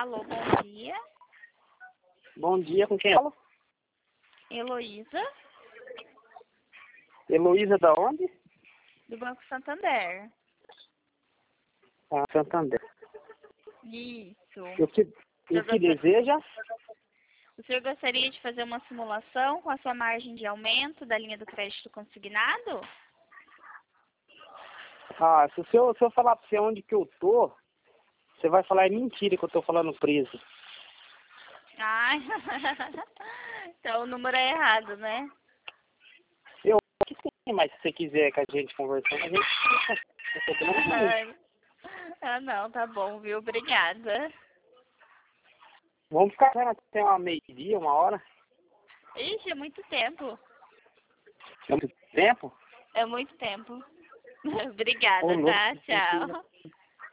Alô, bom dia. Bom dia, com quem fala? Heloísa, Heloísa da onde? do Banco Santander. Ah, Santander. Isso. O que deseja? O senhor gostaria de fazer uma simulação com a sua margem de aumento da linha do crédito consignado? Ah, se eu falar pra você onde que eu tô, você vai falar, é mentira que eu tô falando preso. Ai, então o número é errado, né? Eu que sim, mas se você quiser que a gente conversando, a gente Ah, não, tá bom, viu? Obrigada. vamos ficar até uma meio-dia, uma hora. Ixi, é muito tempo. É muito tempo? É muito tempo. Obrigada, Ô, louco, tá? Tchau.